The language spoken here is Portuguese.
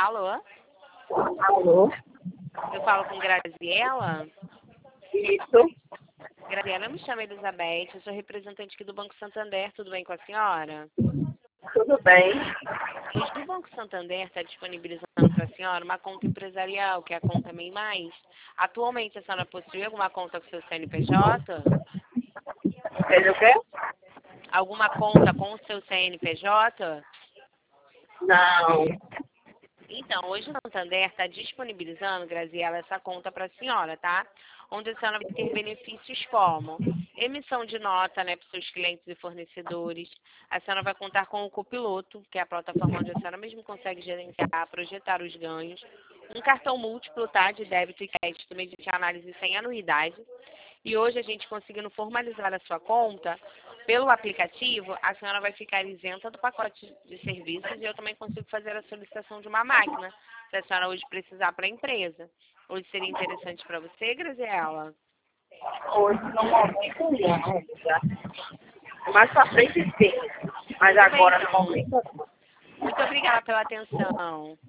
Alô? Alô? Eu falo com Graziela? Isso. Graziela, eu me chamo Elizabeth, eu sou representante aqui do Banco Santander, tudo bem com a senhora? Tudo bem? Hoje o Banco Santander está disponibilizando para a senhora uma conta empresarial, que é a conta MEI Mais. Atualmente a senhora possui alguma conta com seu CNPJ? Fez o quê? Alguma conta com o seu CNPJ? Não. Então, hoje o Santander está disponibilizando, Graziela, essa conta para a senhora, tá? Onde a senhora vai ter benefícios como emissão de nota, né, para os seus clientes e fornecedores. A senhora vai contar com o Copiloto, que é a plataforma onde a senhora mesmo consegue gerenciar, projetar os ganhos. Um cartão múltiplo, tá, de débito e crédito mediante análise sem anuidade. E hoje a gente conseguindo formalizar a sua conta pelo aplicativo, a senhora vai ficar isenta do pacote de serviços e eu também consigo fazer a solicitação de uma máquina, se a senhora hoje precisar para a empresa. Hoje seria interessante para você, Graziela? Hoje no momento não. Mais pra frente sim. Mas Tudo bem, agora no então. momento não. Muito obrigada pela atenção.